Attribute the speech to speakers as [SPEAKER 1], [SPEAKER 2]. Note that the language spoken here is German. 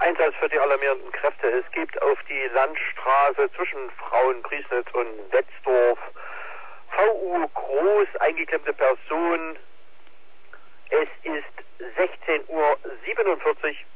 [SPEAKER 1] Einsatz für die alarmierenden Kräfte. Es gibt auf die Landstraße zwischen Frauenpriesnitz und Wetzdorf VU groß eingeklemmte Person. Es ist 16:47 Uhr.